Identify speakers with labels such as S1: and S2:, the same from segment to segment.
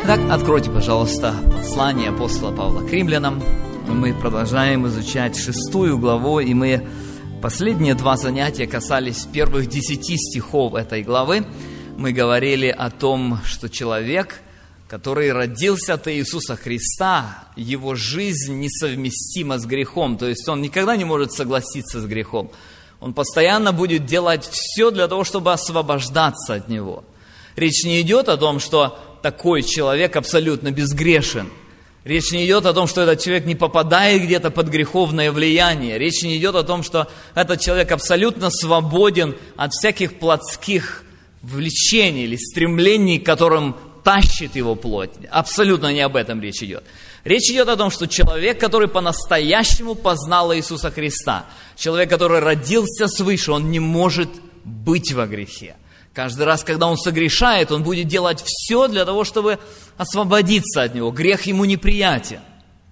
S1: Итак, откройте, пожалуйста, послание апостола Павла к римлянам. Мы продолжаем изучать 6 главу, и мы последние 2 занятия касались первых 10 стихов этой главы. Мы говорили о том, что человек, который родился от Иисуса Христа, его жизнь несовместима с грехом, то есть он никогда не может согласиться с грехом. Он постоянно будет делать все для того, чтобы освобождаться от него. Речь не идет о том, что такой человек абсолютно безгрешен. Речь не идет о том, что этот человек не попадает где-то под греховное влияние. Речь не идет о том, что этот человек абсолютно свободен от всяких плотских влечений или стремлений, к которым тащит его плоть. Абсолютно не об этом речь идет. Речь идет о том, что человек, который по-настоящему познал Иисуса Христа, человек, который родился свыше, он не может быть во грехе. Каждый раз, когда он согрешает, он будет делать все для того, чтобы освободиться от него. Грех ему неприятен.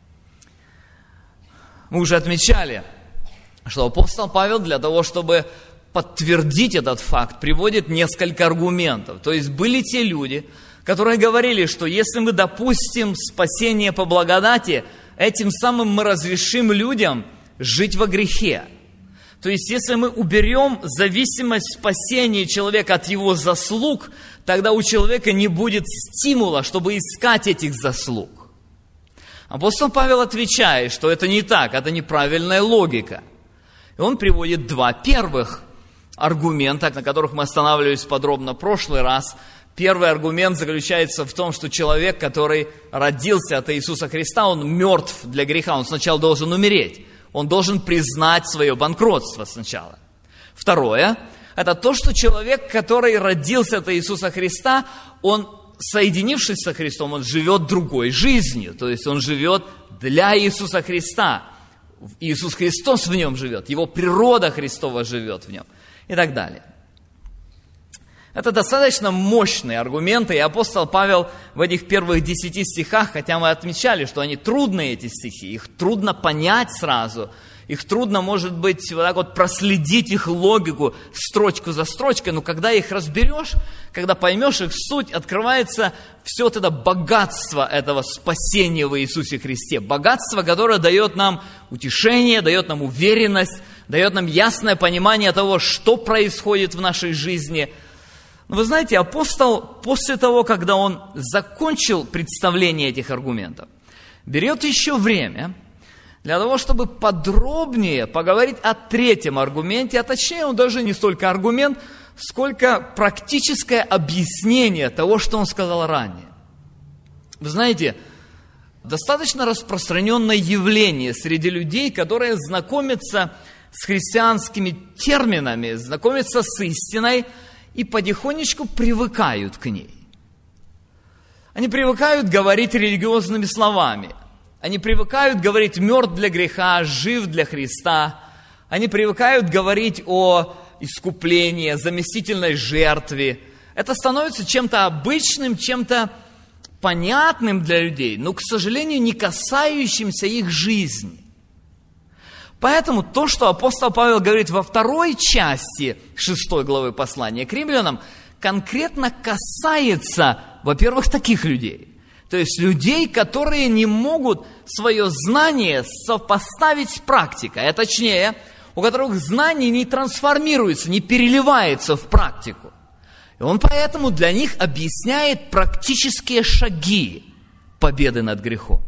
S1: Мы уже отмечали, что апостол Павел для того, чтобы подтвердить этот факт, приводит несколько аргументов. То есть были те люди, которые говорили, что если мы допустим спасение по благодати, этим самым мы разрешим людям жить во грехе. То есть, если мы уберем зависимость спасения человека от его заслуг, тогда у человека не будет стимула, чтобы искать этих заслуг. Апостол Павел отвечает, что это не так, это неправильная логика. И он приводит 2 первых аргумента, на которых мы останавливались подробно в прошлый раз. Первый аргумент заключается в том, что человек, который родился от Иисуса Христа, он мертв для греха, он сначала должен умереть. Он должен признать свое банкротство сначала. Второе, это то, что человек, который родился от Иисуса Христа, он, соединившись со Христом, он живет другой жизнью. То есть он живет для Иисуса Христа. Иисус Христос в нем живет, его природа Христова живет в нем и так далее. Это достаточно мощные аргументы, и апостол Павел в этих первых 10 стихах, хотя мы отмечали, что они трудные, эти стихи, их трудно понять сразу, их трудно, может быть, вот так вот проследить их логику строчку за строчкой, но когда их разберешь, когда поймешь их суть, открывается все вот это богатство этого спасения в Иисусе Христе, богатство, которое дает нам утешение, дает нам уверенность, дает нам ясное понимание того, что происходит в нашей жизни. Но вы знаете, апостол после того, когда он закончил представление этих аргументов, берет еще время для того, чтобы подробнее поговорить о 3-м аргументе, а точнее он даже не столько аргумент, сколько практическое объяснение того, что он сказал ранее. Вы знаете, достаточно распространенное явление среди людей, которые знакомятся с христианскими терминами, знакомятся с истиной, и потихонечку привыкают к ней. Они привыкают говорить религиозными словами. Они привыкают говорить «мертв для греха», «жив для Христа». Они привыкают говорить о искуплении, заместительной жертве. Это становится чем-то обычным, чем-то понятным для людей, но, к сожалению, не касающимся их жизни. Поэтому то, что апостол Павел говорит во 2 части 6 главы послания к римлянам, конкретно касается, во-первых, таких людей. То есть людей, которые не могут свое знание сопоставить с практикой, а точнее, у которых знание не трансформируется, не переливается в практику. И он поэтому для них объясняет практические шаги победы над грехом.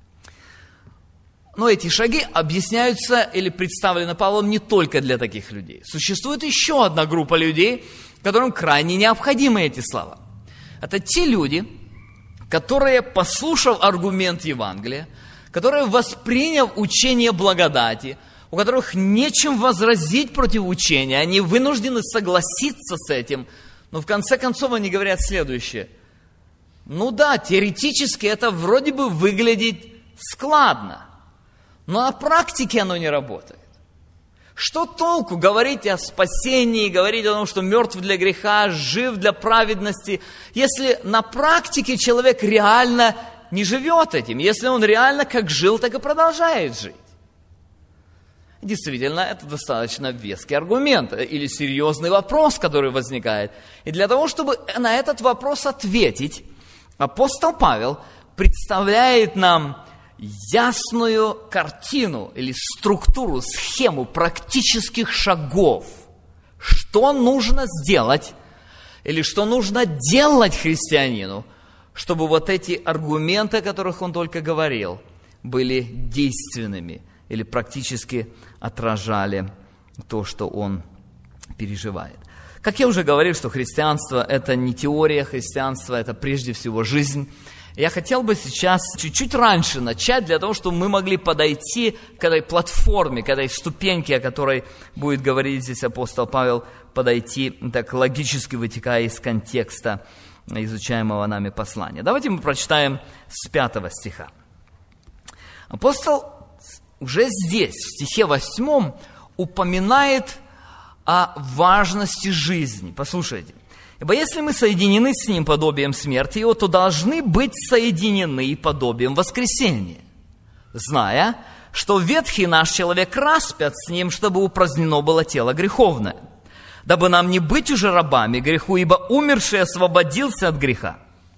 S1: Но эти шаги объясняются или представлены Павлом не только для таких людей. Существует еще одна группа людей, которым крайне необходимы эти слова. Это те люди, которые, послушав аргумент Евангелия, которые, восприняв учение благодати, у которых нечем возразить против учения, они вынуждены согласиться с этим, но в конце концов они говорят следующее. Ну да, теоретически это вроде бы выглядит складно, но на практике оно не работает. Что толку говорить о спасении, говорить о том, что мертв для греха, жив для праведности, если на практике человек реально не живет этим, если он реально как жил, так и продолжает жить? Действительно, это достаточно веский аргумент или серьезный вопрос, который возникает. И для того, чтобы на этот вопрос ответить, Апостол Павел представляет нам ясную картину или структуру, схему практических шагов, что нужно сделать или что нужно делать христианину, чтобы вот эти аргументы, о которых он только говорил, были действенными или практически отражали то, что он переживает. Как я уже говорил, что христианство – это не теория, христианство – это прежде всего жизнь. Я хотел бы сейчас чуть-чуть раньше начать, для того, чтобы мы могли подойти к этой платформе, к этой ступеньке, о которой будет говорить здесь апостол Павел, подойти так логически, вытекая из контекста изучаемого нами послания. Давайте мы прочитаем с 5 стиха. Апостол уже здесь, в стихе 8, упоминает о важности жизни. Послушайте. «Ибо если мы соединены с Ним подобием смерти Его, то должны быть соединены подобием воскресения, зная, что ветхий наш человек распят с Ним, чтобы упразднено было тело греховное, дабы нам не быть уже рабами греху, ибо умерший освободился от греха».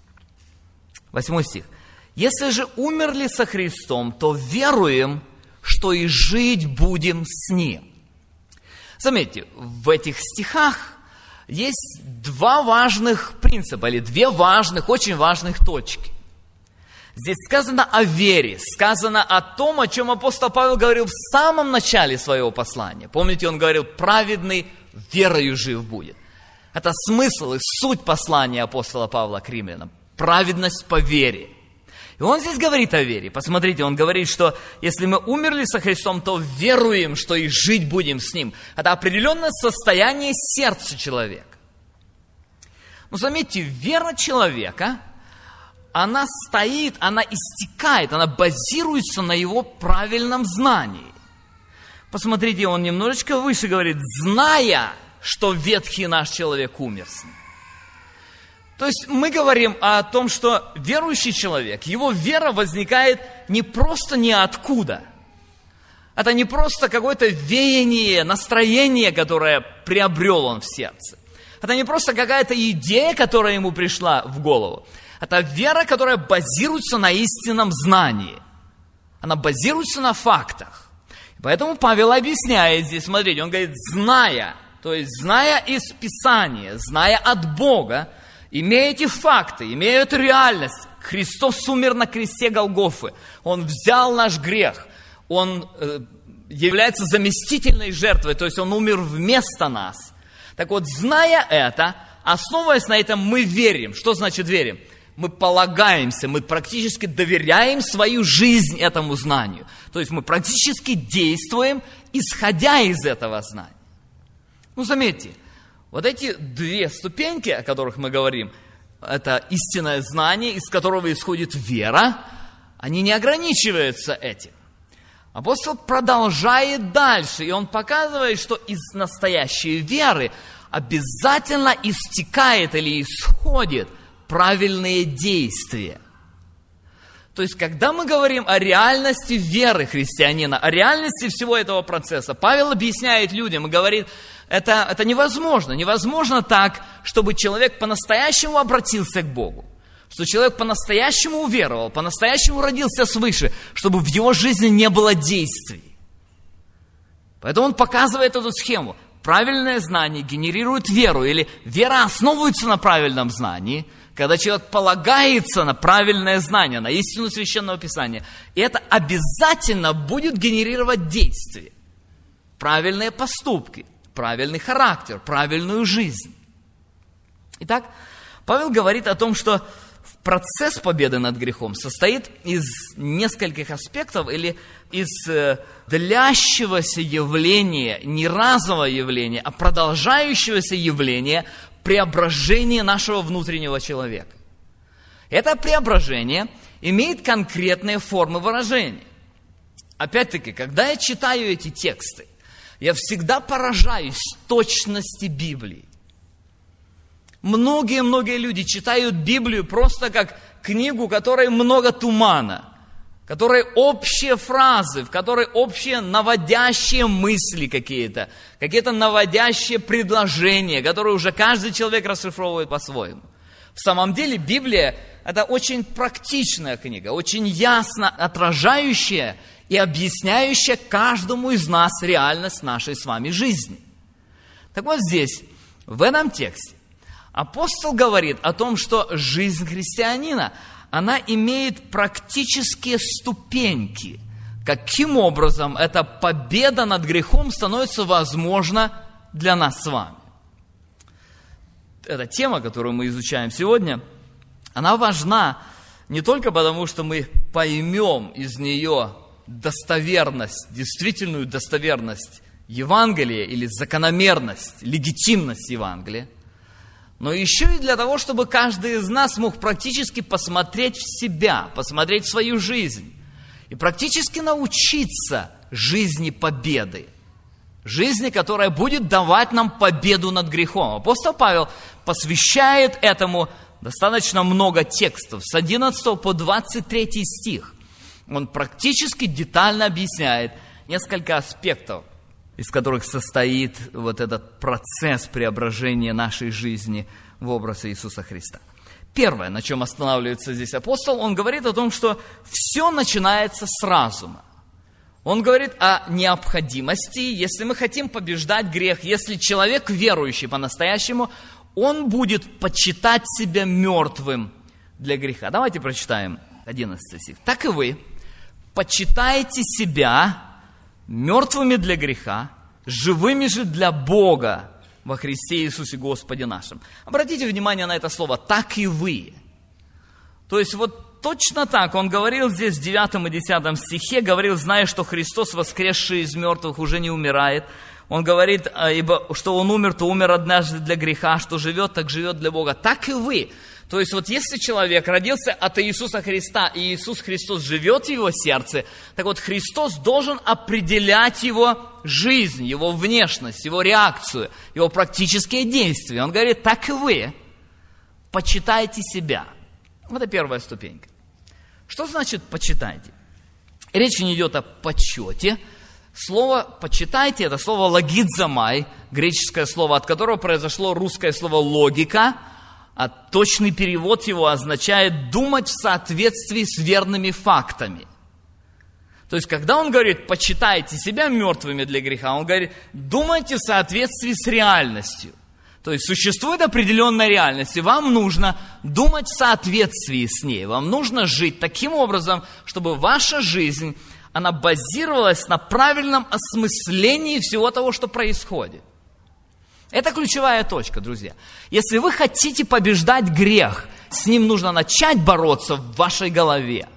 S1: 8 стих. «Если же умерли со Христом, то веруем, что и жить будем с Ним». Заметьте, в этих стихах есть два важных принципа, или две важных, очень важных точки. Здесь сказано о вере, сказано о том, о чем апостол Павел говорил в самом начале своего послания. Помните, он говорил, праведный верою жив будет. Это смысл и суть послания апостола Павла к римлянам. Праведность по вере. И он здесь говорит о вере. Посмотрите, он говорит, что если мы умерли со Христом, то веруем, что и жить будем с Ним. Это определенное состояние сердца человека. Но заметьте, вера человека, она стоит, она истекает, она базируется на его правильном знании. Посмотрите, он немножечко выше говорит, зная, что ветхий наш человек умер с Ним. То есть мы говорим о том, что верующий человек, его вера возникает не просто ниоткуда. Это не просто какое-то веяние, настроение, которое приобрел он в сердце. Это не просто какая-то идея, которая ему пришла в голову. Это вера, которая базируется на истинном знании. Она базируется на фактах. Поэтому Павел объясняет здесь, смотрите, он говорит, зная, то есть зная из Писания, зная от Бога, имея эти факты, имея эту реальность, Христос умер на кресте Голгофы, Он взял наш грех, Он является заместительной жертвой, то есть Он умер вместо нас. Так вот, зная это, основываясь на этом, мы верим. Что значит верим? Мы полагаемся, мы практически доверяем свою жизнь этому знанию. То есть мы практически действуем, исходя из этого знания. Ну, заметьте, вот эти две ступеньки, о которых мы говорим, это истинное знание, из которого исходит вера, они не ограничиваются этим. Апостол продолжает дальше, и он показывает, что из настоящей веры обязательно истекает или исходит правильные действия. То есть, когда мы говорим о реальности веры христианина, о реальности всего этого процесса, Павел объясняет людям и говорит, это невозможно. Невозможно так, чтобы человек по-настоящему обратился к Богу, что человек по-настоящему уверовал, по-настоящему родился свыше, чтобы в его жизни не было действий. Поэтому он показывает эту схему. Правильное знание генерирует веру, или вера основывается на правильном знании, когда человек полагается на правильное знание, на истину Священного Писания. И это обязательно будет генерировать действия, правильные поступки, правильный характер, правильную жизнь. Итак, Павел говорит о том, что процесс победы над грехом состоит из нескольких аспектов или из длящегося явления, не разового явления, а продолжающегося явления преображения нашего внутреннего человека. Это преображение имеет конкретные формы выражения. Опять-таки, когда я читаю эти тексты, я всегда поражаюсь точности Библии. Многие люди читают Библию просто как книгу, в которой много тумана, в которой общие фразы, в которой общие наводящие мысли какие-то наводящие предложения, которые уже каждый человек расшифровывает по-своему. В самом деле Библия это очень практичная книга, очень ясно отражающая и объясняющая каждому из нас реальность нашей с вами жизни. Так вот здесь, в этом тексте, апостол говорит о том, что жизнь христианина, она имеет практические ступеньки. Каким образом эта победа над грехом становится возможна для нас с вами. Эта тема, которую мы изучаем сегодня, она важна не только потому, что мы поймем из нее достоверность, действительную достоверность Евангелия или закономерность, легитимность Евангелия, но еще и для того, чтобы каждый из нас мог практически посмотреть в себя, посмотреть в свою жизнь и практически научиться жизни победы. Жизни, которая будет давать нам победу над грехом. Апостол Павел посвящает этому достаточно много текстов, с 11 по 23 стих. Он практически детально объясняет несколько аспектов, из которых состоит вот этот процесс преображения нашей жизни в образ Иисуса Христа. Первое, на чем останавливается здесь апостол, он говорит о том, что все начинается с разума. Он говорит о необходимости, если мы хотим побеждать грех, если человек верующий по-настоящему, он будет почитать себя мертвым для греха. Давайте прочитаем 11 стих. «Так и вы почитаете себя мертвыми для греха, живыми же для Бога во Христе Иисусе Господе нашим». Обратите внимание на это слово «так и вы». То есть вот точно так он говорил здесь в 9 и 10 стихе, говорил, зная, что Христос, воскресший из мертвых, уже не умирает. Он говорит, ибо что Он умер, то умер однажды для греха, что живет, так живет для Бога. Так и вы. То есть вот если человек родился от Иисуса Христа, и Иисус Христос живет в его сердце, так вот Христос должен определять его жизнь, его внешность, его реакцию, его практические действия. Он говорит, так и вы почитайте себя. Это первая ступенька. Что значит почитайте? Речь не идет о почете. Слово «почитайте» – это слово «логизомай», греческое слово, от которого произошло русское слово «логика», а точный перевод его означает «думать в соответствии с верными фактами». То есть, когда он говорит «почитайте себя мертвыми для греха», он говорит «думайте в соответствии с реальностью». То есть, существует определенная реальность, и вам нужно думать в соответствии с ней. Вам нужно жить таким образом, чтобы ваша жизнь, она базировалась на правильном осмыслении всего того, что происходит. Это ключевая точка, друзья. Если вы хотите побеждать грех, с ним нужно начать бороться в вашей голове.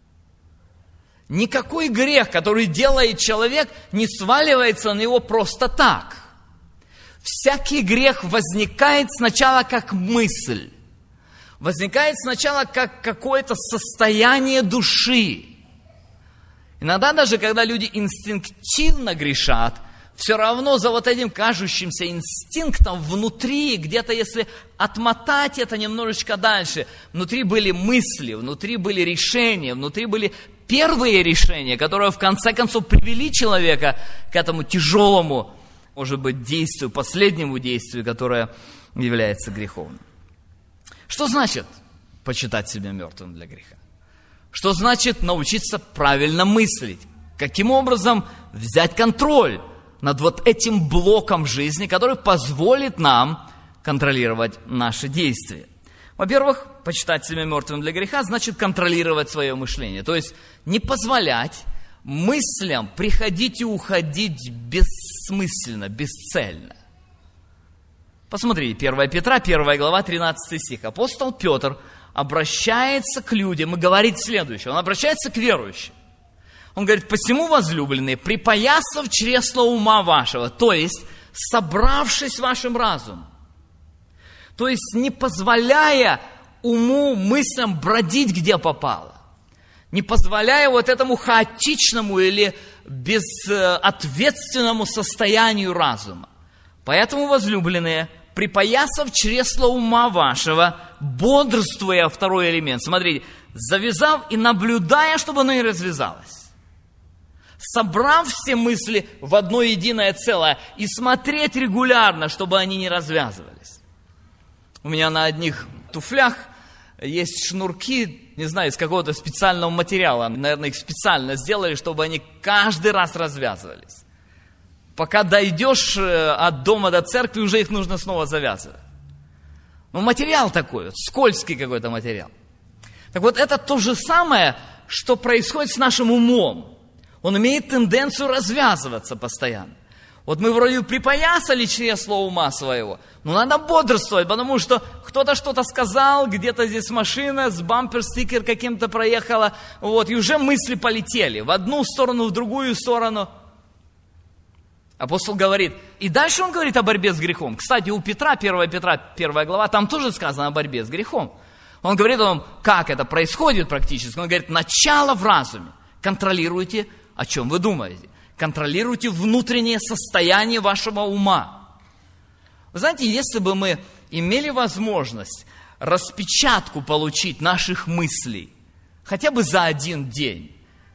S1: Никакой грех, который делает человек, не сваливается на него просто так. Всякий грех возникает сначала как мысль, возникает сначала как какое-то состояние души. Иногда даже, когда люди инстинктивно грешат, все равно за вот этим кажущимся инстинктом внутри, где-то если отмотать это немножечко дальше, внутри были мысли, внутри были решения, внутри были первые решения, которые в конце концов привели человека к этому тяжелому, может быть, действию, последнему действию, которое является греховным. Что значит почитать себя мертвым для греха? Что значит научиться правильно мыслить? Каким образом взять контроль над вот этим блоком жизни, который позволит нам контролировать наши действия? Во-первых, почитать себя мертвым для греха значит контролировать свое мышление. То есть не позволять мыслям приходить и уходить бессмысленно, бесцельно. Посмотрите, 1 Петра, 1 глава, 13 стих. Апостол Петр обращается к людям и говорит следующее. Он обращается к верующим. Он говорит, посему, возлюбленные, припоясав чресло ума вашего, то есть собравшись вашим разумом, то есть не позволяя уму, мыслям бродить где попало, не позволяя вот этому хаотичному или безответственному состоянию разума. Поэтому, возлюбленные, припоясав чресло ума вашего, бодрствуя, второй элемент, смотрите, завязав и наблюдая, чтобы оно не развязалось. Собрав все мысли в одно единое целое и смотреть регулярно, чтобы они не развязывались. У меня на одних туфлях есть шнурки, не знаю, из какого-то специального материала. Наверное, их специально сделали, чтобы они каждый раз развязывались. Пока дойдешь от дома до церкви, уже их нужно снова завязывать. Ну, материал такой, вот, скользкий какой-то материал. Так вот, это то же самое, что происходит с нашим умом. Он имеет тенденцию развязываться постоянно. Вот мы вроде припоясали чресло ума своего, но надо бодрствовать, потому что кто-то что-то сказал, где-то здесь машина с бампер-стикер каким-то проехала, вот, и уже мысли полетели в одну сторону, в другую сторону. Апостол говорит, и дальше он говорит о борьбе с грехом. Кстати, у Петра, 1 Петра, 1 глава, там тоже сказано о борьбе с грехом. Он говорит о том, как это происходит практически. Он говорит, начало в разуме. Контролируйте, о чем вы думаете. Контролируйте внутреннее состояние вашего ума. Вы знаете, если бы мы имели возможность распечатку получить наших мыслей хотя бы за один день,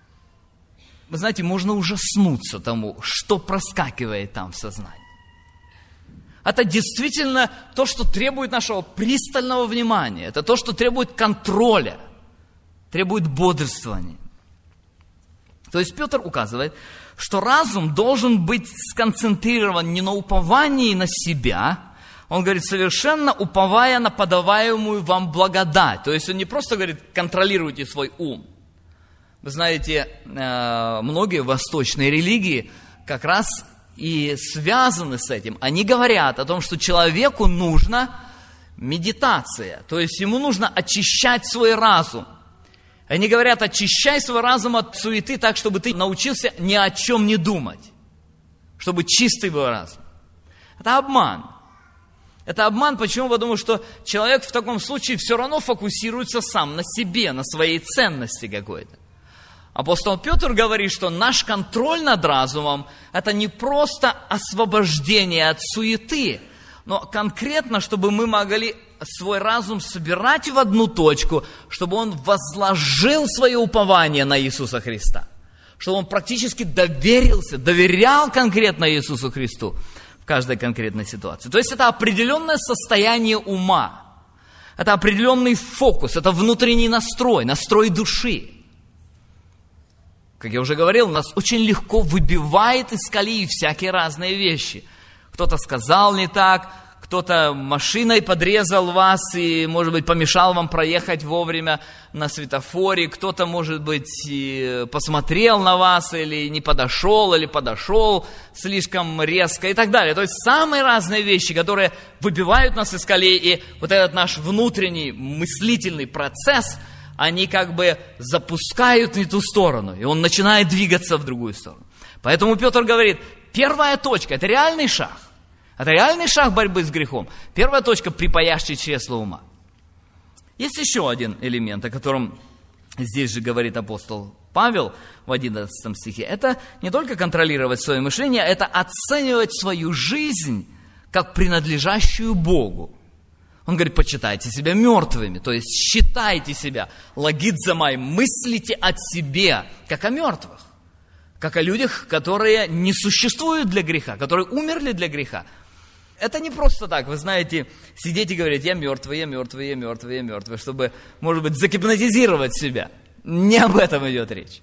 S1: вы знаете, можно ужаснуться тому, что проскакивает там в сознании. Это действительно то, что требует нашего пристального внимания. Это то, что требует контроля, требует бодрствования. То есть Петр указывает, что разум должен быть сконцентрирован не на уповании на себя, он говорит, совершенно уповая на подаваемую вам благодать. То есть он не просто говорит, контролируйте свой ум. Вы знаете, многие восточные религии как раз и связаны с этим. Они говорят о том, что человеку нужна медитация, то есть ему нужно очищать свой разум. Они говорят, очищай свой разум от суеты так, чтобы ты научился ни о чем не думать, чтобы чистый был разум. Это обман. Это обман, почему? Потому что человек в таком случае все равно фокусируется сам на себе, на своей ценности какой-то. Апостол Петр говорит, что наш контроль над разумом – это не просто освобождение от суеты, но конкретно, чтобы мы могли свой разум собирать в одну точку, чтобы он возложил свое упование на Иисуса Христа, чтобы он практически доверял конкретно Иисусу Христу в каждой конкретной ситуации. То есть это определенное состояние ума, это определенный фокус, это внутренний настрой души. Как я уже говорил, нас очень легко выбивает из колеи всякие разные вещи. Кто-то сказал не так, кто-то машиной подрезал вас и, может быть, помешал вам проехать вовремя на светофоре, кто-то, может быть, и посмотрел на вас или не подошел, или подошел слишком резко и так далее. То есть самые разные вещи, которые выбивают нас из колеи, и вот этот наш внутренний мыслительный процесс – они как бы запускают не ту сторону, и он начинает двигаться в другую сторону. Поэтому Петр говорит, первая точка – это реальный шаг. Это реальный шаг борьбы с грехом. Первая точка – припаяшьте чресло ума. Есть еще один элемент, о котором здесь же говорит апостол Павел в 11 стихе. Это не только контролировать свое мышление, это оценивать свою жизнь как принадлежащую Богу. Он говорит, почитайте себя мертвыми, то есть считайте себя, лагидзамай, мыслите о себе, как о мертвых, как о людях, которые не существуют для греха, которые умерли для греха. Это не просто так, вы знаете, сидеть и говорить, я мертвый, я мертвый, я мертвый, я мертвый, чтобы, может быть, загипнотизировать себя. Не об этом идет речь.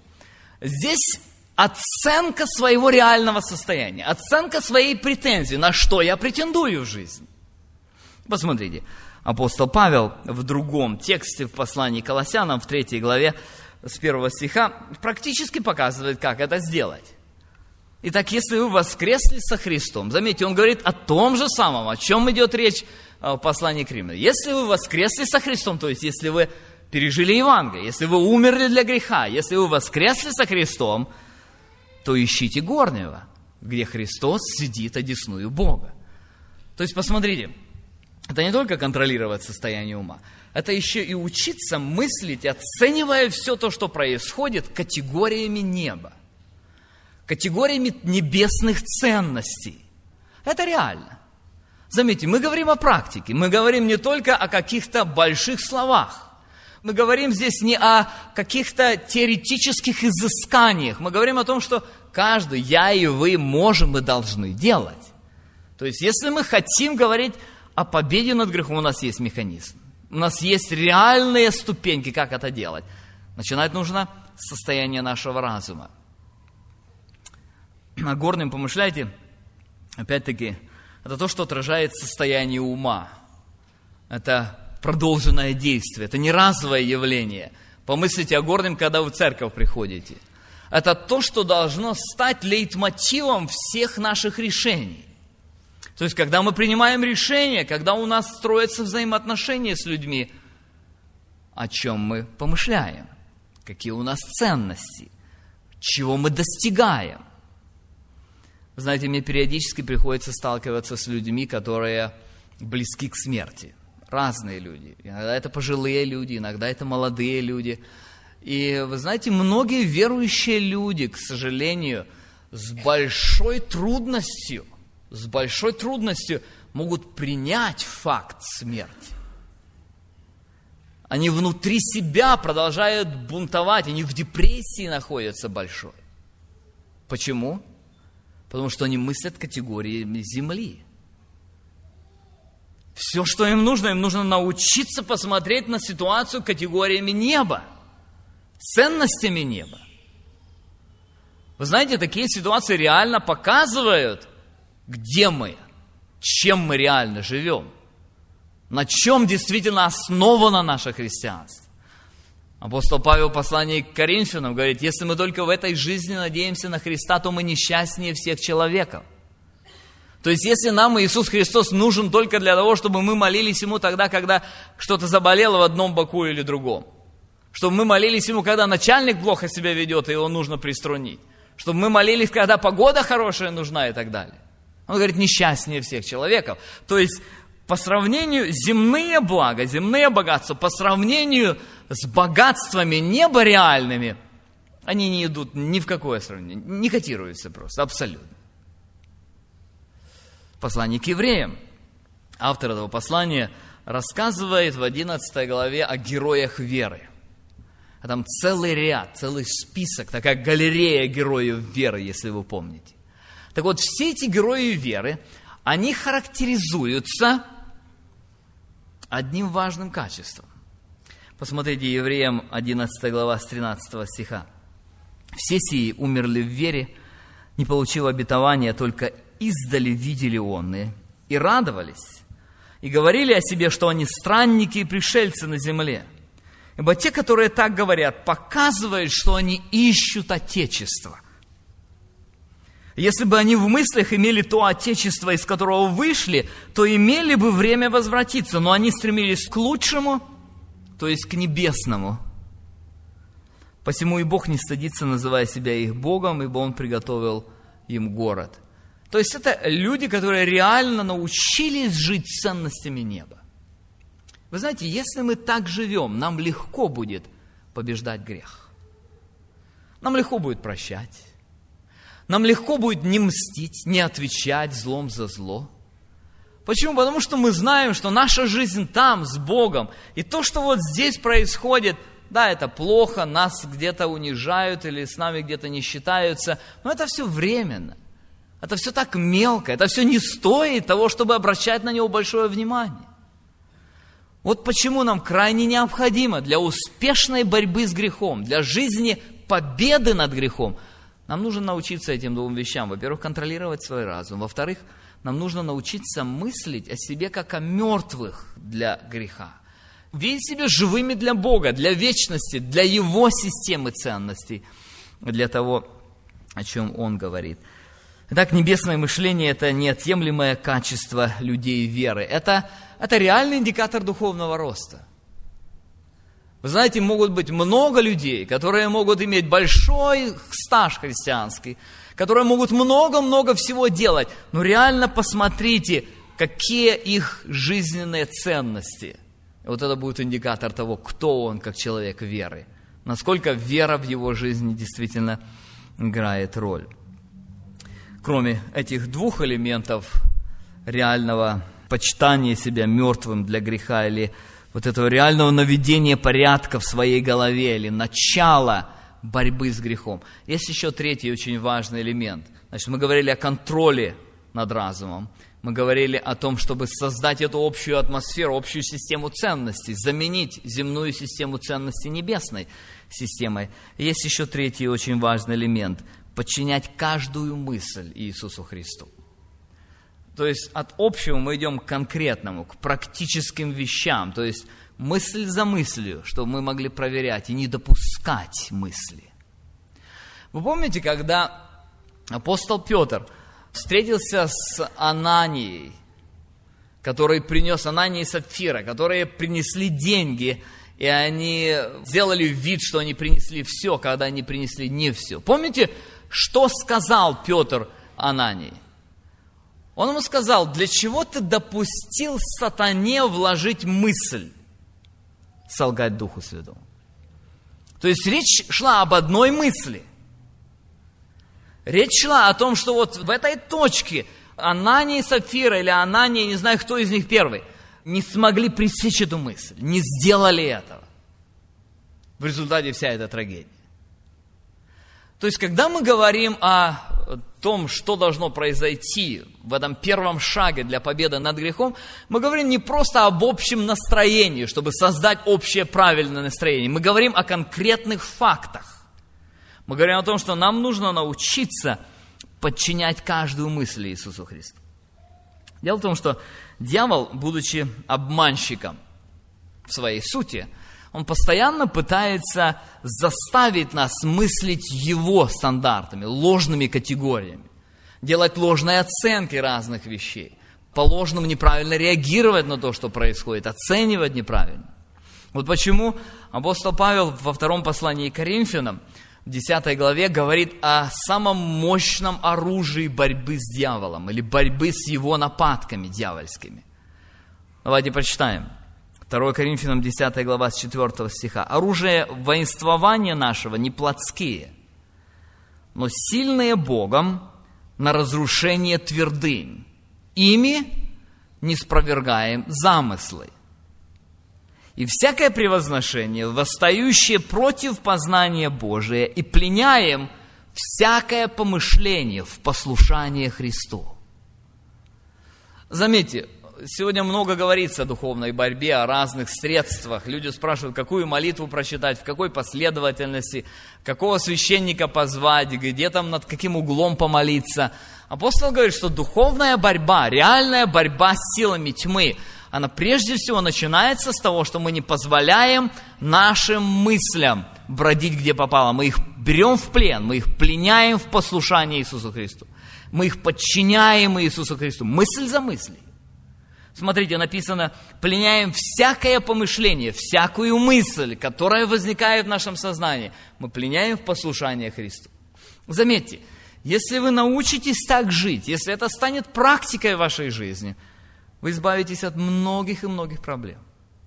S1: Здесь оценка своего реального состояния, оценка своей претензии, на что я претендую в жизни. Посмотрите, апостол Павел в другом тексте, в послании к Колоссянам, в 3 главе, с 1 стиха, практически показывает, как это сделать. Итак, если вы воскресли со Христом, заметьте, он говорит о том же самом, о чем идет речь в послании к Римлянам. Если вы воскресли со Христом, то есть если вы пережили Евангелие, если вы умерли для греха, если вы воскресли со Христом, то ищите горнего, где Христос сидит одесную Бога. То есть, посмотрите, это не только контролировать состояние ума, это еще и учиться мыслить, оценивая все то, что происходит, категориями неба, категориями небесных ценностей. Это реально. Заметьте, мы говорим о практике, мы говорим не только о каких-то больших словах, мы говорим здесь не о каких-то теоретических изысканиях, мы говорим о том, что каждый, я и вы, можем и должны делать. То есть, если мы хотим говорить о победе над грехом, у нас есть механизм. У нас есть реальные ступеньки, как это делать. Начинать нужно с состояния нашего разума. О гордым помышляйте, опять-таки, это то, что отражает состояние ума. Это продолженное действие, это не разовое явление. Помыслите о гордом, когда вы в церковь приходите. Это то, что должно стать лейтмотивом всех наших решений. То есть, когда мы принимаем решения, когда у нас строятся взаимоотношения с людьми, о чем мы помышляем, какие у нас ценности, чего мы достигаем. Вы знаете, мне периодически приходится сталкиваться с людьми, которые близки к смерти. Разные люди. Иногда это пожилые люди, иногда это молодые люди. И вы знаете, многие верующие люди, к сожалению, с большой трудностью могут принять факт смерти. Они внутри себя продолжают бунтовать, они в депрессии находятся большой. Почему? Потому что они мыслят категориями земли. Все, что им нужно научиться посмотреть на ситуацию категориями неба, ценностями неба. Вы знаете, такие ситуации реально показывают, где мы, чем мы реально живем, на чем действительно основано наше христианство. Апостол Павел в послании к Коринфянам говорит, если мы только в этой жизни надеемся на Христа, то мы несчастнее всех человеков. То есть, если нам Иисус Христос нужен только для того, чтобы мы молились Ему тогда, когда что-то заболело в одном боку или другом, чтобы мы молились Ему, когда начальник плохо себя ведет, и его нужно приструнить, чтобы мы молились, когда погода хорошая нужна и так далее. Он говорит, несчастнее всех человеков. То есть, по сравнению земные блага, земные богатства, по сравнению с богатствами неба реальными, они не идут ни в какое сравнение, не котируются просто, абсолютно. Послание к евреям. Автор этого послания рассказывает в 11 главе о героях веры. А там целый ряд, целый список, такая галерея героев веры, если вы помните. Так вот, все эти герои веры, они характеризуются одним важным качеством. Посмотрите, Евреям 11 глава с 13 стиха. «Все сии умерли в вере, не получив обетования, только издали видели онные, и радовались, и говорили о себе, что они странники и пришельцы на земле. Ибо те, которые так говорят, показывают, что они ищут Отечество. Если бы они в мыслях имели то Отечество, из которого вышли, то имели бы время возвратиться, но они стремились к лучшему, то есть к небесному. Посему и Бог не стыдится, называя себя их Богом, ибо Он приготовил им город». То есть это люди, которые реально научились жить ценностями неба. Вы знаете, если мы так живем, нам легко будет побеждать грех. Нам легко будет прощать. Нам легко будет не мстить, не отвечать злом за зло. Почему? Потому что мы знаем, что наша жизнь там, с Богом. И то, что вот здесь происходит, да, это плохо, нас где-то унижают или с нами где-то не считаются, но это все временно. Это все так мелко, это все не стоит того, чтобы обращать на него большое внимание. Вот почему нам крайне необходимо для успешной борьбы с грехом, для жизни победы над грехом, нам нужно научиться этим двум вещам. Во-первых, контролировать свой разум. Во-вторых, нам нужно научиться мыслить о себе как о мертвых для греха. Видеть себя живыми для Бога, для вечности, для Его системы ценностей, для того, о чем Он говорит. Итак, небесное мышление – это неотъемлемое качество людей веры. Это реальный индикатор духовного роста. Вы знаете, могут быть много людей, которые могут иметь большой стаж христианский, которые могут много-много всего делать, но реально посмотрите, какие их жизненные ценности. И вот это будет индикатор того, кто он как человек веры, насколько вера в его жизни действительно играет роль. Кроме этих двух элементов реального почитания себя мертвым для греха или вот этого реального наведения порядка в своей голове или начала борьбы с грехом, есть еще третий очень важный элемент. Значит, мы говорили о контроле над разумом, Мы говорили о том, чтобы создать эту общую атмосферу, общую систему ценностей, заменить земную систему ценностей небесной системой. Есть еще третий очень важный элемент – подчинять каждую мысль Иисусу Христу. То есть от общего мы идем к конкретному, к практическим вещам, то есть мысль за мыслью, чтобы мы могли проверять и не допускать мысли. Вы помните, когда апостол Петр встретился с Ананией, который принес Анании и Сапфира, которые принесли деньги, и они сделали вид, что они принесли все, когда они принесли не все. Помните, что сказал Петр Анании? Он ему сказал: для чего ты допустил сатане вложить мысль солгать Духу Святому? То есть речь шла об одной мысли. Речь шла о том, что вот в этой точке Анания и Сапфира, или Анания, не знаю, кто из них первый, не смогли пресечь эту мысль, не сделали этого. В результате вся эта трагедия. То есть, когда мы говорим о том, что должно произойти в этом первом шаге для победы над грехом, мы говорим не просто об общем настроении, чтобы создать общее правильное настроение. Мы говорим о конкретных фактах. Мы говорим о том, что нам нужно научиться подчинять каждую мысль Иисусу Христу. Дело в том, что дьявол, будучи обманщиком в своей сути, он постоянно пытается заставить нас мыслить его стандартами, ложными категориями, делать ложные оценки разных вещей, по-ложному неправильно реагировать на то, что происходит, оценивать неправильно. Вот почему апостол Павел во втором послании к Коринфянам, в 10 главе, говорит о самом мощном оружии борьбы с дьяволом или борьбы с его нападками дьявольскими. Давайте прочитаем. 2 Коринфянам 10 глава с 4 стиха. «Оружие воинствования нашего не плотские, но сильные Богом на разрушение твердынь. Ими не спровергаем замыслы. И всякое превозношение, восстающее против познания Божия, и пленяем всякое помышление в послушание Христу». Заметьте, сегодня много говорится о духовной борьбе, о разных средствах. Люди спрашивают, какую молитву прочитать, в какой последовательности, какого священника позвать, где там над каким углом помолиться. Апостол говорит, что духовная борьба, реальная борьба с силами тьмы, она прежде всего начинается с того, что мы не позволяем нашим мыслям бродить где попало. Мы их берем в плен, мы их пленяем в послушание Иисусу Христу. Мы их подчиняем Иисусу Христу, мысль за мыслью. Смотрите, написано, пленяем всякое помышление, всякую мысль, которая возникает в нашем сознании. Мы пленяем в послушание Христу. Заметьте, если вы научитесь так жить, если это станет практикой в вашей жизни, вы избавитесь от многих и многих проблем.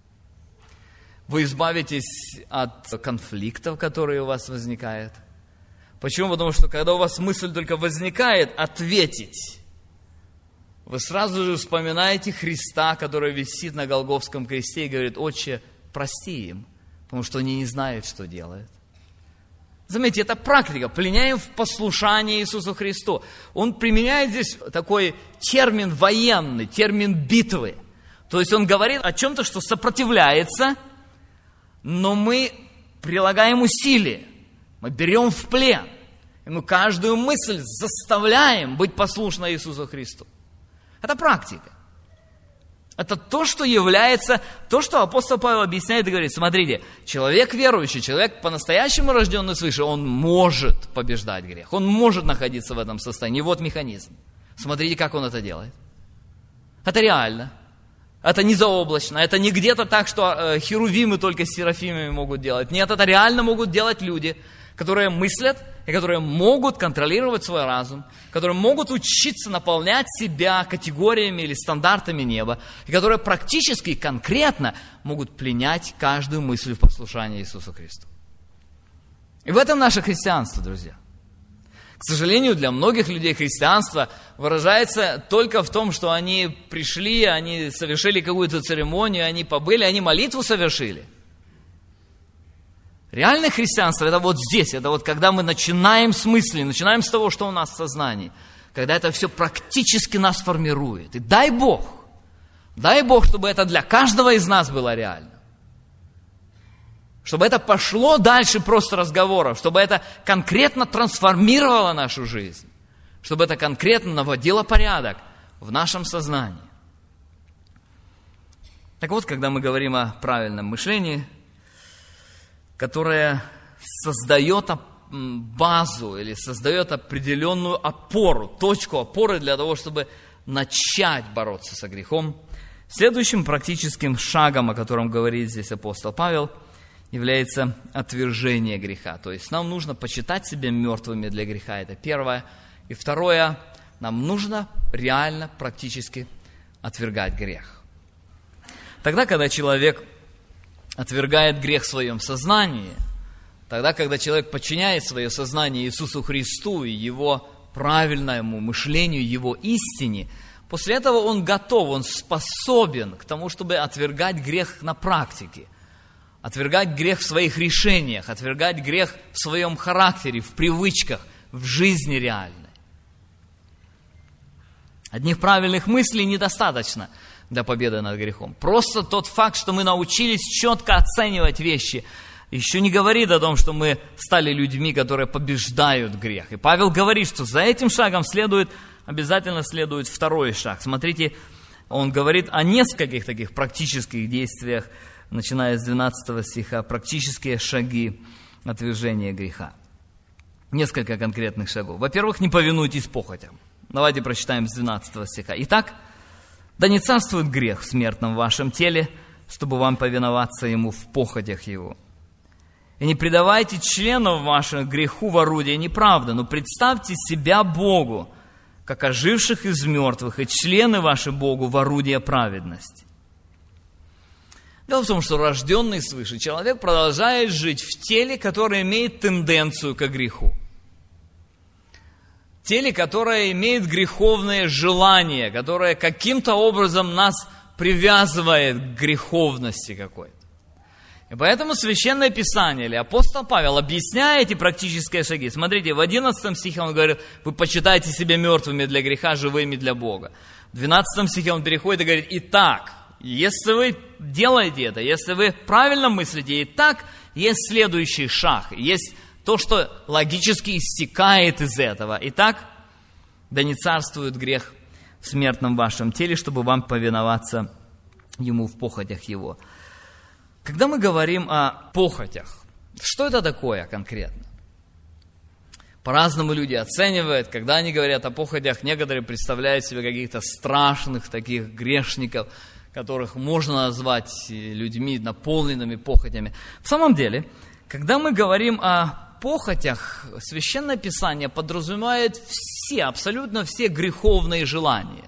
S1: Вы избавитесь от конфликтов, которые у вас возникают. Почему? Потому что когда у вас мысль только возникает ответить, вы сразу же вспоминаете Христа, который висит на Голгофском кресте и говорит: «Отче, прости им, потому что они не знают, что делают». Заметьте, это практика. Пленяем в послушание Иисусу Христу. Он применяет здесь такой термин военный, термин битвы. То есть он говорит о чем-то, что сопротивляется, но мы прилагаем усилия. Мы берем в плен. И мы каждую мысль заставляем быть послушной Иисусу Христу. Это практика. Это то, что является, то, что апостол Павел объясняет и говорит: смотрите, человек верующий, человек по-настоящему рожденный свыше, он может побеждать грех, он может находиться в этом состоянии. И вот механизм. Смотрите, как он это делает. Это реально. Это не заоблачно, это не где-то так, что херувимы только с серафимами могут делать. Нет, это реально могут делать люди, которые мыслят и которые могут контролировать свой разум, которые могут учиться наполнять себя категориями или стандартами неба, и которые практически и конкретно могут пленять каждую мысль в послушании Иисусу Христу. И в этом наше христианство, друзья. К сожалению, для многих людей христианство выражается только в том, что они пришли, они совершили какую-то церемонию, они побыли, они молитву совершили. Реальное христианство – это вот здесь, это вот когда мы начинаем с мысли, начинаем с того, что у нас в сознании. когда это все практически нас формирует. И дай Бог, чтобы это для каждого из нас было реально. Чтобы это пошло дальше просто разговоров, чтобы это конкретно трансформировало нашу жизнь, чтобы это конкретно наводило порядок в нашем сознании. Так вот, когда мы говорим о правильном мышлении, которое создает базу или создает определенную опору, точку опоры для того, чтобы начать бороться со грехом, следующим практическим шагом, о котором говорит здесь апостол Павел, является отвержение греха. То есть нам нужно почитать себя мертвыми для греха, это первое. И второе, нам нужно реально, практически отвергать грех. Тогда, когда человек отвергает грех в своем сознании, тогда, когда человек подчиняет свое сознание Иисусу Христу и Его правильному мышлению, Его истине, после этого он готов, он способен к тому, чтобы отвергать грех на практике. Отвергать грех в своих решениях, отвергать грех в своем характере, в привычках, в жизни реальной. Одних правильных мыслей недостаточно для победы над грехом. Просто тот факт, что мы научились четко оценивать вещи, еще не говорит о том, что мы стали людьми, которые побеждают грех. И Павел говорит, что за этим шагом обязательно следует второй шаг. Смотрите, он говорит о нескольких таких практических действиях, начиная с 12 стиха, практические шаги отвержения греха. Несколько конкретных шагов. Во-первых, не повинуйтесь похотям. Давайте прочитаем с 12 стиха. Итак, да не царствует грех в смертном вашем теле, чтобы вам повиноваться ему в похотях его. И не предавайте членов ваших греху в орудие неправды, но представьте себя Богу, как оживших из мертвых, и члены ваши Богу в орудие праведности. Дело в том, что рожденный свыше человек продолжает жить в теле, которое имеет тенденцию к греху. Теле, которое имеет греховное желание, которое каким-то образом нас привязывает к греховности какой-то. И поэтому Священное Писание, или апостол Павел, объясняя эти практические шаги. Смотрите, в 11 стихе он говорит, вы почитайте себя мертвыми для греха, живыми для Бога. В 12 стихе он переходит и говорит, итак, если вы делаете это, если вы правильно мыслите, итак, есть следующий шаг, есть то, что логически истекает из этого. Итак, да не царствует грех в смертном вашем теле, чтобы вам повиноваться ему в похотях его. Когда мы говорим о похотях, что это такое конкретно? По-разному люди оценивают, когда они говорят о похотях, некоторые представляют себе каких-то страшных таких грешников, которых можно назвать людьми, наполненными похотями. В самом деле, когда мы говорим о похотях, Священное Писание подразумевает все, абсолютно все греховные желания.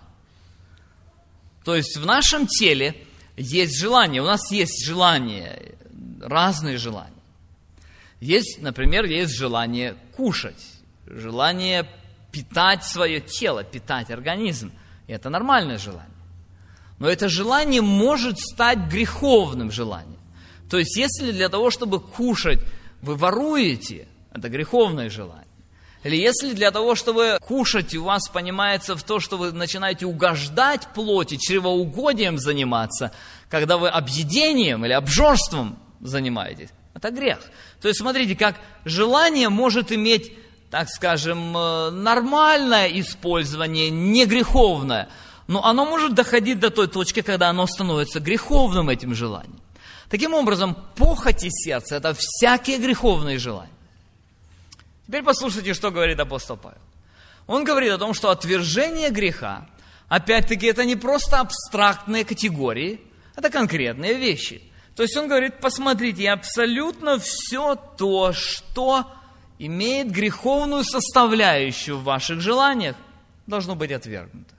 S1: То есть в нашем теле есть желания, у нас есть желания, разные желания. Есть, например, есть желание кушать, желание питать свое тело, питать организм. И это нормальное желание. Но это желание может стать греховным желанием. То есть, если для того, чтобы кушать, вы воруете, это греховное желание. Или если для того, чтобы кушать, у вас понимается в то, что вы начинаете угождать плоти, чревоугодием заниматься, когда вы объедением или обжорством занимаетесь, это грех. То есть, смотрите, как желание может иметь, так скажем, нормальное использование, не греховное, но оно может доходить до той точки, когда оно становится греховным, этим желанием. Таким образом, похоти сердца – это всякие греховные желания. Теперь послушайте, что говорит апостол Павел. Он говорит о том, что отвержение греха, опять-таки, это не просто абстрактные категории, это конкретные вещи. То есть он говорит, посмотрите, абсолютно все то, что имеет греховную составляющую в ваших желаниях, должно быть отвергнуто.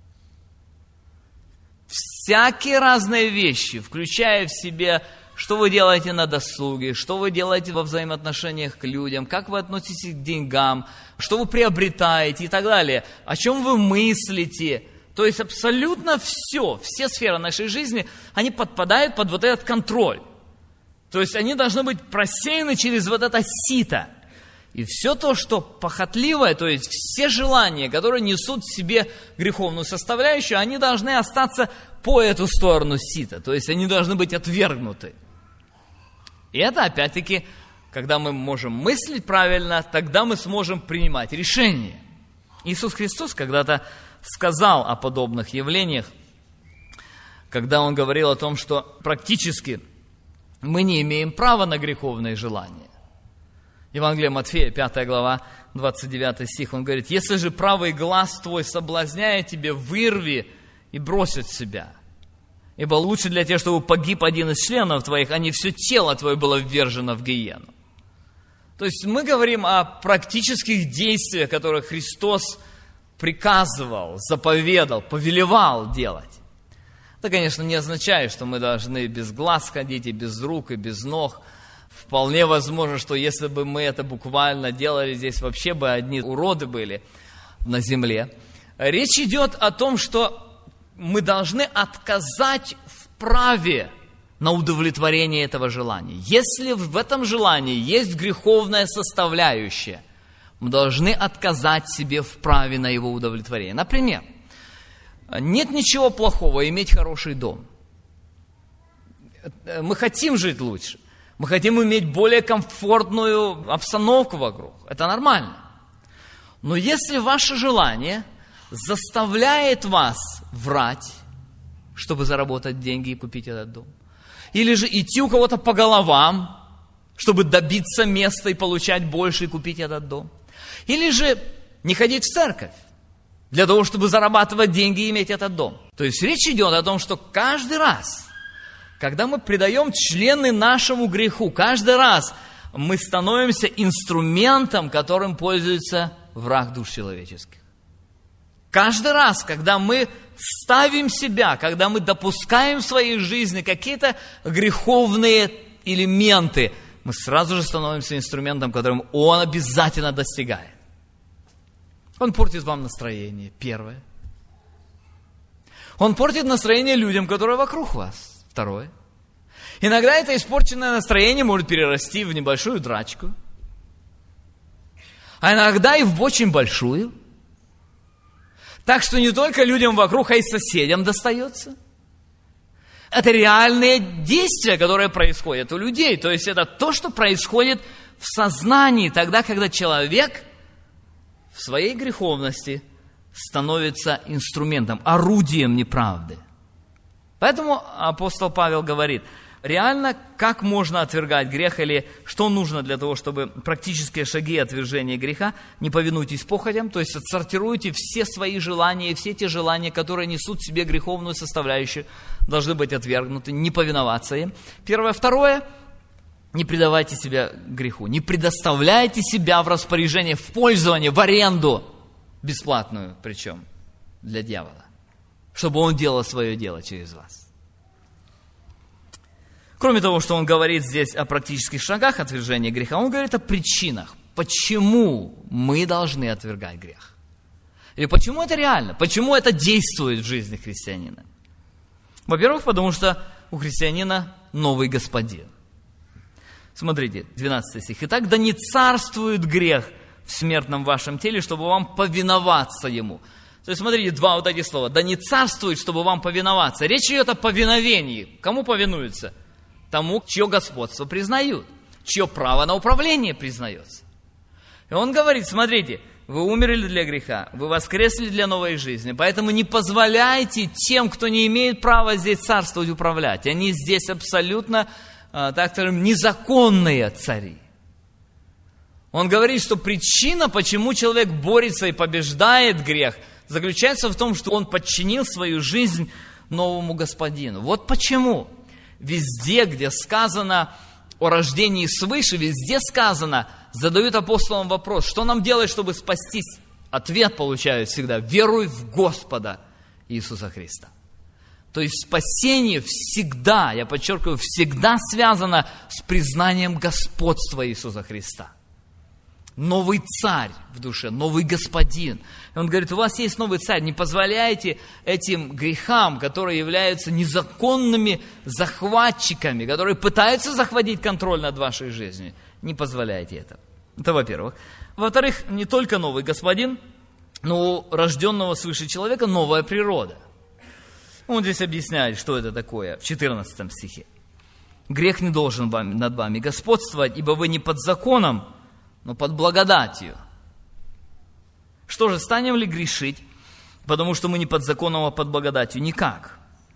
S1: Всякие разные вещи, включая в себе, что вы делаете на досуге, что вы делаете во взаимоотношениях к людям, как вы относитесь к деньгам, что вы приобретаете и так далее, о чем вы мыслите. То есть абсолютно все сферы нашей жизни, они подпадают под вот этот контроль. То есть они должны быть просеяны через вот это сито. И все то, что похотливое, то есть все желания, которые несут в себе греховную составляющую, они должны остаться по эту сторону сита, то есть они должны быть отвергнуты. И это, опять-таки, когда мы можем мыслить правильно, тогда мы сможем принимать решения. Иисус Христос когда-то сказал о подобных явлениях, когда Он говорил о том, что практически мы не имеем права на греховные желания. Евангелие Матфея, 5 глава, 29 стих, Он говорит: «Если же правый глаз твой соблазняет тебя, вырви и брось от себя. Ибо лучше для тебя, чтобы погиб один из членов твоих, а не все тело твое было ввержено в гиену». То есть мы говорим о практических действиях, которые Христос приказывал, заповедал, повелевал делать. Это, конечно, не означает, что мы должны без глаз ходить, и без рук, и без ног. Вполне возможно, что если бы мы это буквально делали, здесь вообще бы одни уроды были на земле. Речь идет о том, что мы должны отказать в праве на удовлетворение этого желания. Если в этом желании есть греховная составляющая, мы должны отказать себе в праве на его удовлетворение. Например, нет ничего плохого иметь хороший дом. Мы хотим жить лучше. Мы хотим иметь более комфортную обстановку вокруг. Это нормально. Но если ваше желание заставляет вас врать, чтобы заработать деньги и купить этот дом, или же идти у кого-то по головам, чтобы добиться места и получать больше и купить этот дом, или же не ходить в церковь для того, чтобы зарабатывать деньги и иметь этот дом. То есть речь идет о том, что каждый раз, когда мы предаем члены нашему греху, каждый раз мы становимся инструментом, которым пользуется враг душ человеческих. Каждый раз, когда мы ставим себя, когда мы допускаем в своей жизни какие-то греховные элементы, мы сразу же становимся инструментом, которым он обязательно достигает. Он портит вам настроение, первое. Он портит настроение людям, которые вокруг вас, второе. Иногда это испорченное настроение может перерасти в небольшую драчку, а иногда и в очень большую. Так что не только людям вокруг, а и соседям достается. Это реальные действия, которые происходят у людей. То есть это то, что происходит в сознании тогда, когда человек в своей греховности становится инструментом, орудием неправды. Поэтому апостол Павел говорит, реально, как можно отвергать грех, или что нужно для того, чтобы практические шаги отвержения греха: не повинуйтесь похотям, то есть отсортируйте все свои желания, все те желания, которые несут в себе греховную составляющую, должны быть отвергнуты, не повиноваться им. Первое. Второе, не предавайте себя греху, не предоставляйте себя в распоряжение, в пользование, в аренду, бесплатную причем, для дьявола, чтобы он делал свое дело через вас. Кроме того, что он говорит здесь о практических шагах отвержения греха, он говорит о причинах, почему мы должны отвергать грех. Или почему это реально, почему это действует в жизни христианина. Во-первых, потому что у христианина новый господин. Смотрите, 12 стих. «Итак, да не царствует грех в смертном вашем теле, чтобы вам повиноваться ему». То есть, смотрите, два вот эти слова. «Да не царствует, чтобы вам повиноваться». Речь идет о повиновении. Кому повинуются? Тому, чье господство признают, чье право на управление признается. И он говорит, смотрите, вы умерли для греха, вы воскресли для новой жизни, поэтому не позволяйте тем, кто не имеет права здесь царствовать, управлять. Они здесь абсолютно, так скажем, незаконные цари. Он говорит, что причина, почему человек борется и побеждает грех, заключается в том, что он подчинил свою жизнь новому господину. Вот почему. Везде, где сказано о рождении свыше, везде сказано, задают апостолам вопрос, что нам делать, чтобы спастись? Ответ получают всегда: веруй в Господа Иисуса Христа. То есть спасение всегда, я подчеркиваю, всегда связано с признанием господства Иисуса Христа. Новый царь в душе, новый господин. И он говорит, у вас есть новый царь, не позволяйте этим грехам, которые являются незаконными захватчиками, которые пытаются захватить контроль над вашей жизнью, не позволяйте этого. Это во-первых. Во-вторых, не только новый господин, но у рожденного свыше человека новая природа. Он здесь объясняет, что это такое в 14 стихе. «Грех не должен над вами господствовать, ибо вы не под законом, но под благодатью». Что же, станем ли грешить, потому что мы не под законом, а под благодатью? Никак.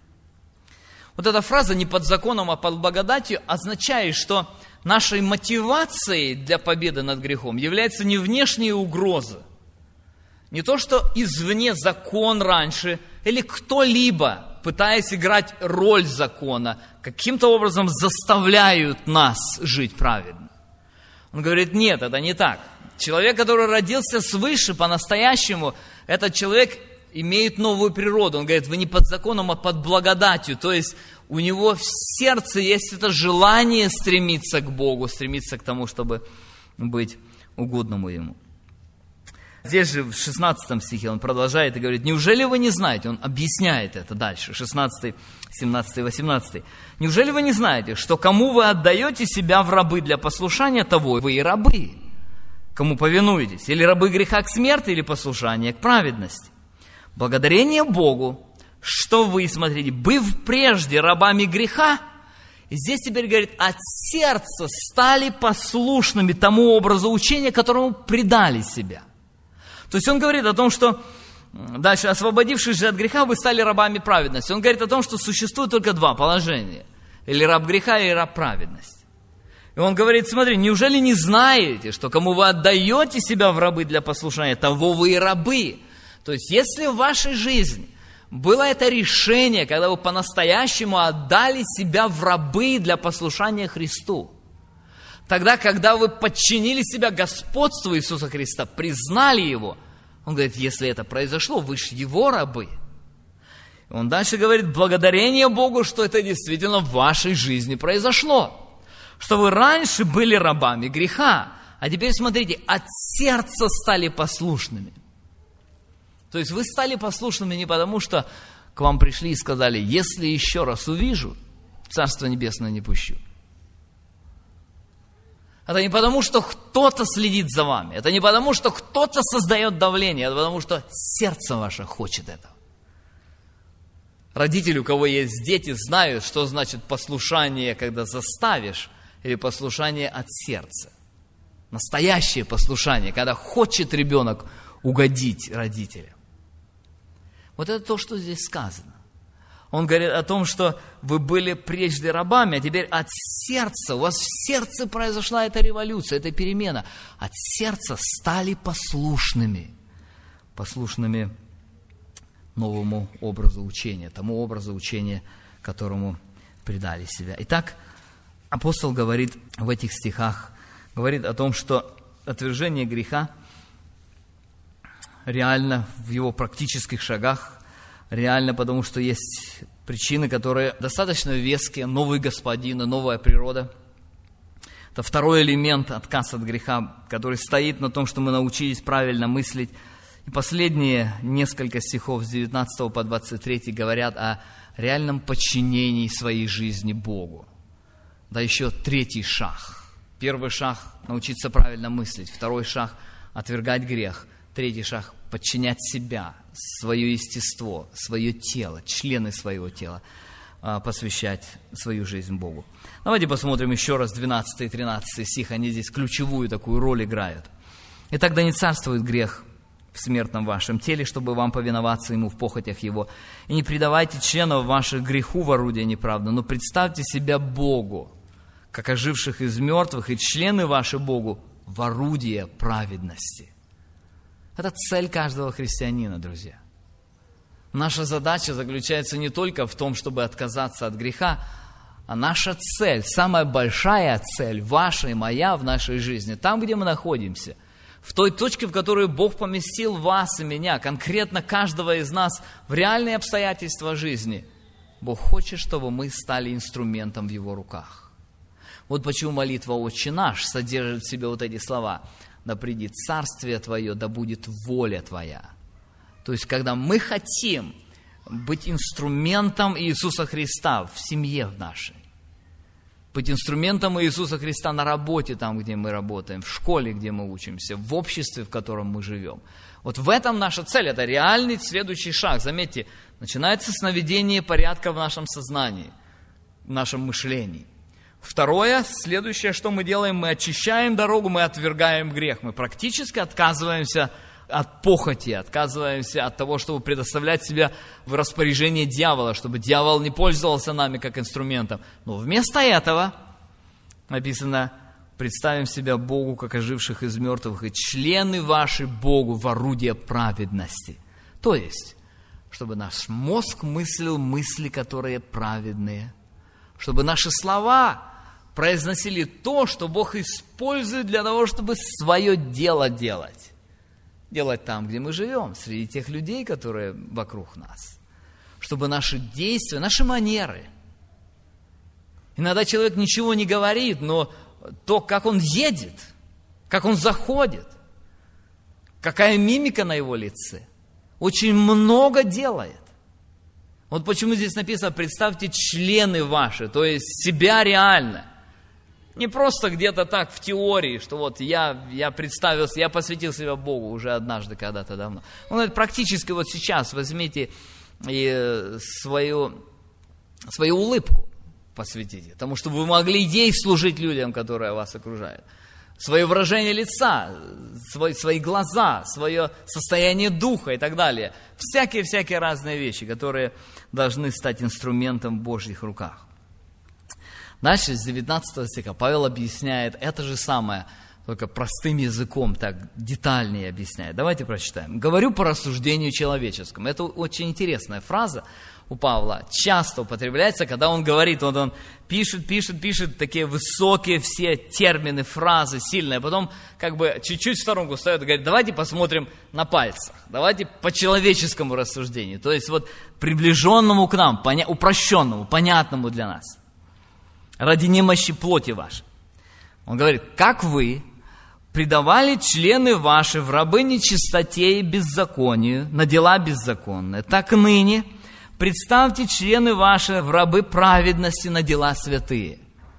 S1: Вот эта фраза «не под законом, а под благодатью» означает, что нашей мотивацией для победы над грехом является не внешние угрозы, не то, что извне закон раньше, или кто-либо, пытаясь играть роль закона, каким-то образом заставляют нас жить праведно. Он говорит, нет, это не так. Человек, который родился свыше по-настоящему, этот человек имеет новую природу. Он говорит, вы не под законом, а под благодатью. То есть у него в сердце есть это желание стремиться к Богу, стремиться к тому, чтобы быть угодному Ему. Здесь же в 16 стихе он продолжает и говорит, неужели вы не знаете, он объясняет это дальше, 16, 17, 18. Неужели вы не знаете, что кому вы отдаете себя в рабы для послушания, того вы и рабы? Кому повинуетесь? Или рабы греха к смерти, или послушание к праведности? Благодарение Богу, что вы, смотрите, быв прежде рабами греха, и здесь теперь говорит, от сердца стали послушными тому образу учения, которому предали себя. То есть он говорит о том, что, дальше, освободившись же от греха, вы стали рабами праведности. Он говорит о том, что существует только два положения. Или раб греха, или раб праведности. И он говорит, смотри, неужели не знаете, что кому вы отдаете себя в рабы для послушания, того вы и рабы? То есть если в вашей жизни было это решение, когда вы по-настоящему отдали себя в рабы для послушания Христу, тогда, когда вы подчинили себя господству Иисуса Христа, признали Его, он говорит, если это произошло, вы же Его рабы. Он дальше говорит, благодарение Богу, что это действительно в вашей жизни произошло. Что вы раньше были рабами греха, а теперь, смотрите, от сердца стали послушными. То есть вы стали послушными не потому, что к вам пришли и сказали, если еще раз увижу, Царство Небесное не пущу. Это не потому, что кто-то следит за вами. Это не потому, что кто-то создает давление. Это потому, что сердце ваше хочет этого. Родители, у кого есть дети, знают, что значит послушание, когда заставишь, или послушание от сердца. Настоящее послушание, когда хочет ребенок угодить родителям. Вот это то, что здесь сказано. Он говорит о том, что вы были прежде рабами, а теперь от сердца, у вас в сердце произошла эта революция, эта перемена. От сердца стали послушными новому образу учения, тому образу учения, которому предали себя. Итак, апостол говорит в этих стихах, говорит о том, что отвержение греха реально в его практических шагах, реально, потому что есть причины, которые достаточно веские, новый господин, новая природа. Это второй элемент, отказ от греха, который стоит на том, что мы научились правильно мыслить. И последние несколько стихов с 19 по 23 говорят о реальном подчинении своей жизни Богу. Да еще третий шаг. Первый шаг – научиться правильно мыслить. Второй шаг – отвергать грех. Третий шаг – подчинять себя, свое естество, свое тело, члены своего тела, посвящать свою жизнь Богу. Давайте посмотрим еще раз 12 и 13 стих, они здесь ключевую такую роль играют. «Итак, да не царствует грех в смертном вашем теле, чтобы вам повиноваться ему в похотях его. И не предавайте членов ваших греху в орудие неправды, но представьте себя Богу, как оживших из мертвых, и члены ваши Богу в орудие праведности». Это цель каждого христианина, друзья. Наша задача заключается не только в том, чтобы отказаться от греха, а наша цель, самая большая цель, ваша и моя в нашей жизни, там, где мы находимся, в той точке, в которую Бог поместил вас и меня, конкретно каждого из нас, в реальные обстоятельства жизни, Бог хочет, чтобы мы стали инструментом в Его руках. Вот почему молитва «Отче наш» содержит в себе вот эти слова: «Да придет царствие Твое, да будет воля Твоя». То есть, когда мы хотим быть инструментом Иисуса Христа в семье в нашей, быть инструментом Иисуса Христа на работе, там, где мы работаем, в школе, где мы учимся, в обществе, в котором мы живем. Вот в этом наша цель, это реальный следующий шаг. Заметьте, начинается с наведения порядка в нашем сознании, в нашем мышлении. Второе, следующее, что мы делаем, мы очищаем дорогу, мы отвергаем грех. Мы практически отказываемся от похоти, отказываемся от того, чтобы предоставлять себя в распоряжение дьявола, чтобы дьявол не пользовался нами как инструментом. Но вместо этого написано: представим себя Богу, как оживших из мертвых, и члены ваши Богу в орудие праведности. То есть, чтобы наш мозг мыслил мысли, которые праведные, чтобы наши слова произносили то, что Бог использует для того, чтобы свое дело делать. Делать там, где мы живем, среди тех людей, которые вокруг нас. Чтобы наши действия, наши манеры. Иногда человек ничего не говорит, но то, как он едет, как он заходит, какая мимика на его лице, очень много делает. Вот почему здесь написано: представьте члены ваши, то есть себя реально. Не просто где-то так в теории, что вот я представился, я посвятил себя Богу уже однажды, когда-то давно. Он говорит, практически вот сейчас возьмите и свою улыбку посвятите, потому что вы могли ей служить людям, которые вас окружают. Свое выражение лица, свои глаза, свое состояние духа и так далее. Всякие разные вещи, которые должны стать инструментом в Божьих руках. Дальше, с 19 стиха, Павел объясняет это же самое, только простым языком, так детальнее объясняет. Давайте прочитаем. «Говорю по рассуждению человеческому». Это очень интересная фраза у Павла. Часто употребляется, когда он говорит, вот он пишет, такие высокие все термины, фразы сильные, а потом как бы чуть-чуть в сторонку встает и говорит: давайте посмотрим на пальцах, давайте по человеческому рассуждению, то есть вот приближенному к нам, упрощенному, понятному для нас. Ради немощи плоти вашей. Он говорит: как вы предавали члены ваши в рабы нечистоте и беззаконию, на дела беззаконные, так ныне представьте члены ваши в рабы праведности, на дела святые.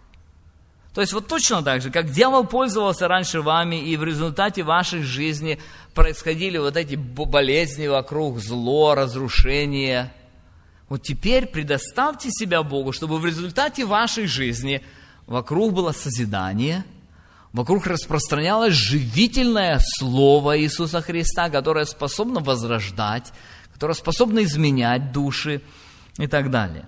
S1: То есть вот точно так же, как дьявол пользовался раньше вами, и в результате вашей жизни происходили вот эти болезни вокруг, зло, разрушение. Вот теперь предоставьте себя Богу, чтобы в результате вашей жизни вокруг было созидание, вокруг распространялось живительное Слово Иисуса Христа, которое способно возрождать, которое способно изменять души и так далее.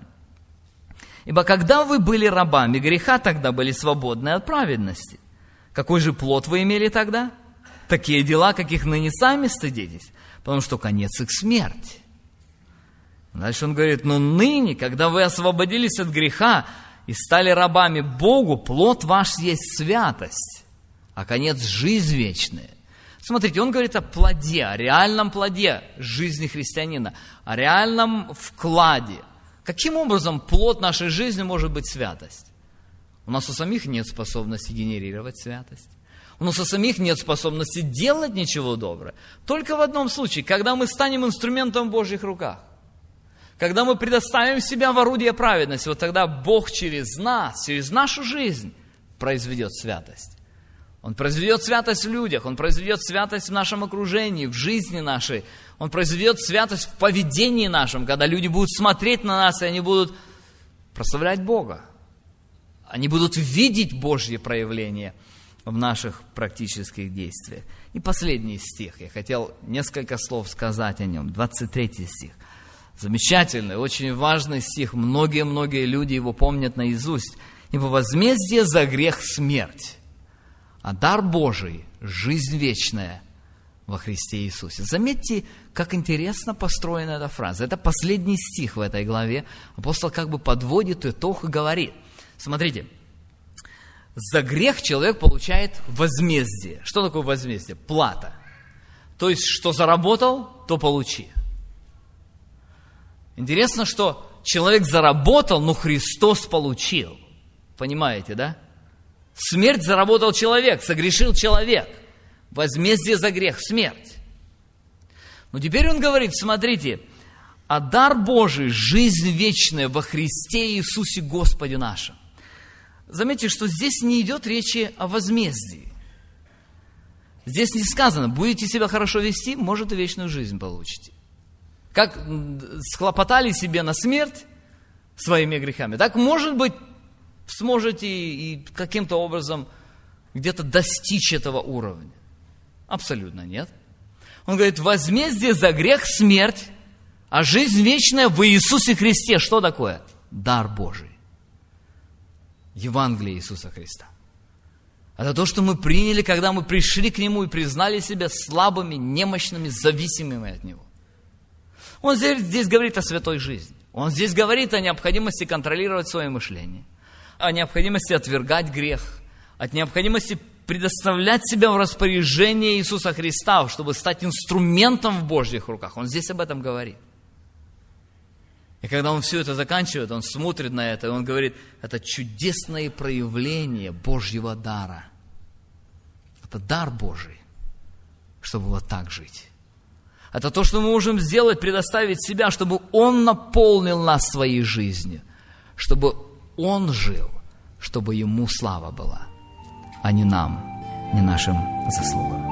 S1: Ибо когда вы были рабами греха, тогда были свободны от праведности. Какой же плод вы имели тогда? Такие дела, каких ныне сами стыдитесь, потому что конец их смерть. Дальше он говорит: но ныне, когда вы освободились от греха и стали рабами Богу, плод ваш есть святость, а конец жизнь вечная. Смотрите, он говорит о плоде, о реальном плоде жизни христианина, о реальном вкладе. Каким образом плод нашей жизни может быть святость? У нас у самих нет способности генерировать святость. У нас у самих нет способности делать ничего доброго. Только в одном случае, когда мы станем инструментом в Божьих руках. Когда мы предоставим себя в орудие праведности, вот тогда Бог через нас, через нашу жизнь произведет святость. Он произведет святость в людях, Он произведет святость в нашем окружении, в жизни нашей. Он произведет святость в поведении нашем, когда люди будут смотреть на нас, и они будут прославлять Бога. Они будут видеть Божьи проявления в наших практических действиях. И последний стих, я хотел несколько слов сказать о нем, 23 стих. Замечательный, очень важный стих. Многие люди его помнят наизусть. «Ибо возмездие за грех – смерть, а дар Божий – жизнь вечная во Христе Иисусе». Заметьте, как интересно построена эта фраза. Это последний стих в этой главе. Апостол как бы подводит итог и говорит. Смотрите, за грех человек получает возмездие. Что такое возмездие? Плата. То есть, что заработал, то получи. Интересно, что человек заработал, но Христос получил. Понимаете, да? Смерть заработал человек, согрешил человек. Возмездие за грех – смерть. Но теперь он говорит, смотрите, а дар Божий – жизнь вечная во Христе Иисусе Господе нашем. заметьте, что здесь не идет речи о возмездии. Здесь не сказано, будете себя хорошо вести, может, и вечную жизнь получите. Как схлопотали себе на смерть своими грехами, так, может быть, сможете и каким-то образом где-то достичь этого уровня. Абсолютно нет. Он говорит, возмездие за грех – смерть, а жизнь вечная в Иисусе Христе. Что такое? Дар Божий. Евангелие Иисуса Христа. Это то, что мы приняли, когда мы пришли к Нему и признали себя слабыми, немощными, зависимыми от Него. Он здесь говорит о святой жизни. Он здесь говорит о необходимости контролировать свое мышление, о необходимости отвергать грех, о необходимости предоставлять себя в распоряжение Иисуса Христа, чтобы стать инструментом в Божьих руках. Он здесь об этом говорит. И когда он все это заканчивает, он смотрит на это, и он говорит, это чудесное проявление Божьего дара. Это дар Божий, чтобы вот так жить. Это то, что мы можем сделать, предоставить себя, чтобы Он наполнил нас своей жизнью, чтобы Он жил, чтобы Ему слава была, а не нам, не нашим заслугам.